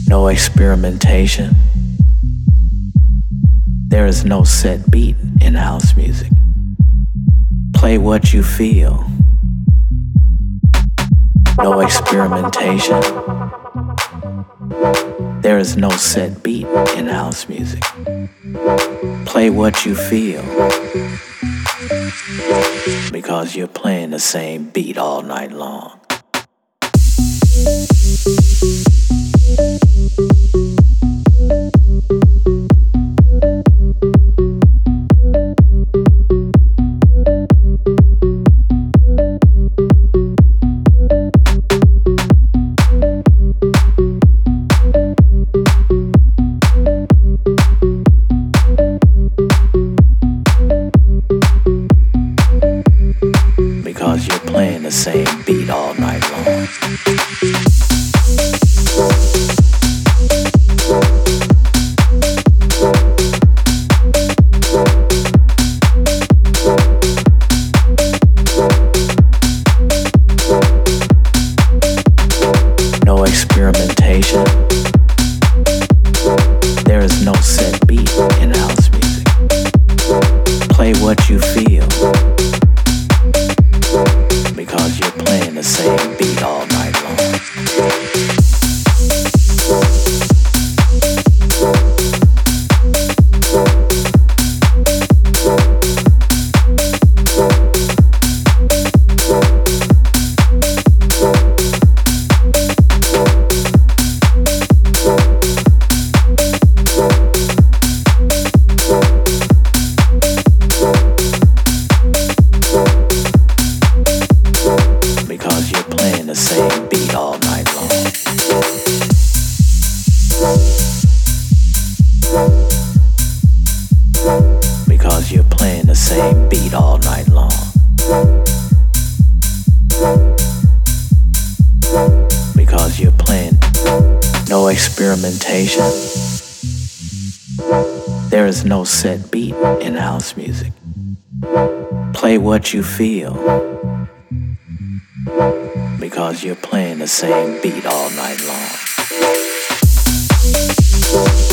No experimentation. There is no set beat in house music. Play what you feel. No experimentation. There is no set beat in house music. Play what you feel. Because you're playing the same beat all night long. Because you're playing the same beat all night long. No experimentation. There is no set beat in house music. Play what you feel. Because you're playing the same beat all night long. Because you're playing the same beat all night long. Because you're playing the same beat all night long. Because you're playing no experimentation. There is no set beat in house music. Play what you feel. Because you're playing the same beat all night long.